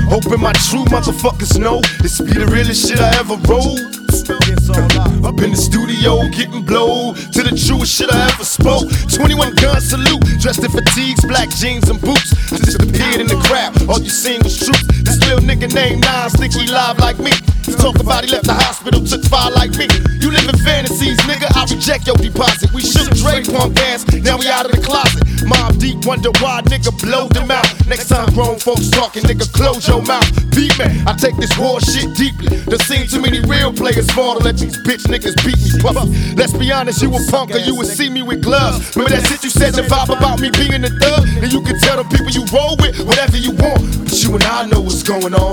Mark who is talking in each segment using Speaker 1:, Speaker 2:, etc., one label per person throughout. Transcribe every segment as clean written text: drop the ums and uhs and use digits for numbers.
Speaker 1: Hoping my true motherfuckers know this be the realest shit I ever wrote. Up in the studio getting blowed to the truest shit I ever spoke. 21 gun salute, dressed in fatigues, black jeans and boots. I just appeared in the crowd, all you seen was truth. This little nigga named Nas think he live like me. He talk about he left the hospital, took fire like me. You live in fantasies, nigga, I reject your deposit. We shook Dre punk ass, now we out of the closet. Mob Deep wonder why nigga blow them out. Next time grown folks talking, nigga close your mouth. Beat me, I take this war shit deeply. Done seen too many real players fall to let these bitch niggas beat me puffy. Let's be honest, you a punk or you would see me with gloves. Remember that shit you said in the vibe about me being a thug? And you can tell the people you roll with whatever you want. But you and I know what's going on.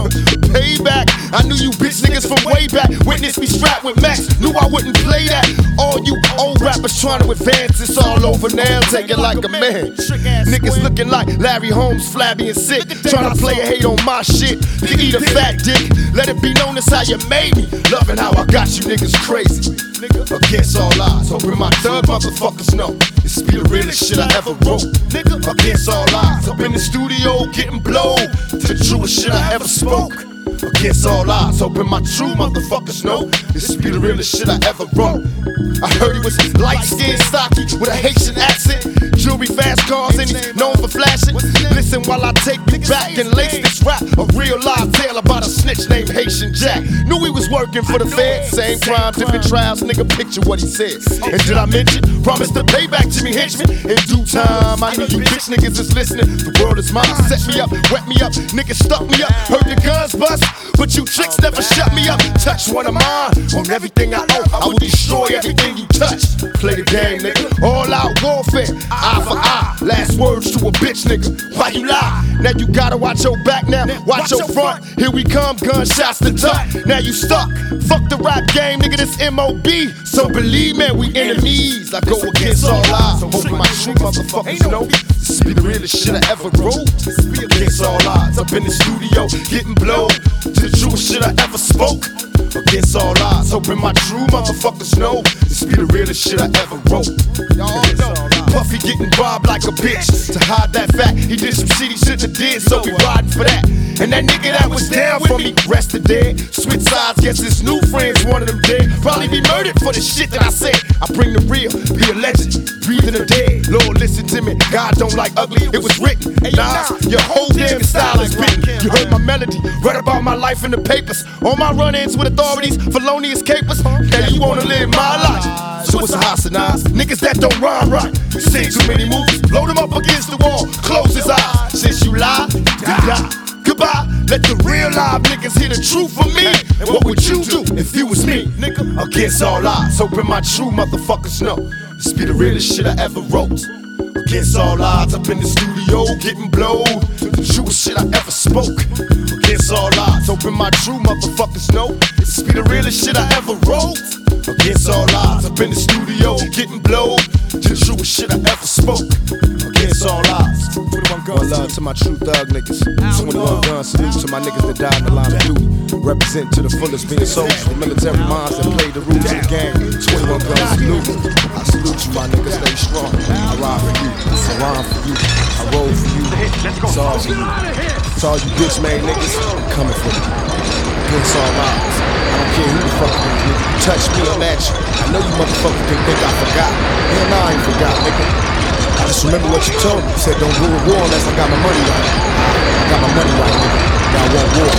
Speaker 1: Payback, I knew you bitch niggas from way back. Witness me strapped with Max, knew I wouldn't play that. All you old rappers trying to advance, it's all over now. Take it like a man. Niggas looking like Larry Holmes, flabby and sick. Trying to play a hate on my shit. You eat a fat dick. Let it be known that's how you made me. Loving how I got you niggas crazy. Against all odds, hoping my thug motherfuckers know this be the realest shit I ever wrote. Against all odds, up in the studio getting blowed to the truest shit I ever spoke. Against all odds, hoping my true motherfuckers know this be the realest shit I ever wrote. I heard he was light-skinned, stocky, with a Haitian accent. Jewelry, fast cars, and he's known for flashing. Listen while I take you back and lace this rap. A real live tale about a snitch named Haitian Jack. Knew he was working for the Fed. Same crime, different trials, nigga, picture what he said. And did I mention, promise to pay back Jimmy Henchman? In due time, I know you bitch niggas is listening. The world is mine, set me up, wet me up. Niggas stuck me up, heard the guns bust. But you tricks never shut me up. Touch one of mine, on everything I own, I will destroy everything you touch. Play the game, nigga, all out warfare. Eye for eye, last words to a bitch, nigga. Why you lie? Now you gotta watch your back now, watch your front. Here we come, gunshots to tuck. Now you stuck, fuck the rap game, nigga, this M.O.B. So believe me, we enemies. I go against all odds, hoping my true motherfuckers know this be the realest shit I ever wrote. Against all odds, up in the studio, getting blowed to the truest shit I ever spoke. Against all odds, hoping my true motherfuckers know this be the realest shit I ever wrote. Y'all know Puffy getting robbed like a bitch. To hide that fact, he did some shit he shouldn't have did, so we riding for that. And that nigga that was down for me, rested dead. Switch sides, guess his new friends, one of them dead. Probably be murdered for the shit that I said. I bring the real, be a legend, breathing the dead. Lord, listen to me, God don't like ugly, it was written. Nah, your whole damn style is written. You heard my melody, read about my life in the papers. All my run-ins with authorities, felonious capers. Now you wanna live my life, so it's a hostilize. Niggas that don't rhyme right, you seen too many movies. Blow them up against the wall, close his eyes. Since you lie, you die. Goodbye, let the real live niggas hear the truth from me. And what would you do if you was me, nigga? Against all odds, hoping my true motherfuckers know this be the realest shit I ever wrote. Against all odds, up in the studio, getting blowed to the truest shit I ever spoke. Against all odds, hoping my true motherfuckers know this be the realest shit I ever wrote. Against all odds, up in the studio, getting blowed to the truest shit I ever spoke. Against all odds. 21 guns. One love to my true thug niggas. 21 guns, salute to my niggas that died in the line of duty. Represent to the fullest, being soldiers for military minds that played the rules of the game. 21 guns, salute. I salute you, my niggas, stay strong. I ride for you, I rhyme for you, I roll for you. It's all for you. It's all you bitch made niggas, I'm coming for you. Against all odds. I don't care who the fuck you is, nigga. Touch me, I'm at you. I know you motherfuckers can think I forgot. Hell nah, I ain't forgot, nigga. I just remember what you told me. You said don't go to war unless I got my money right. I got my money right, nigga. Now I want war.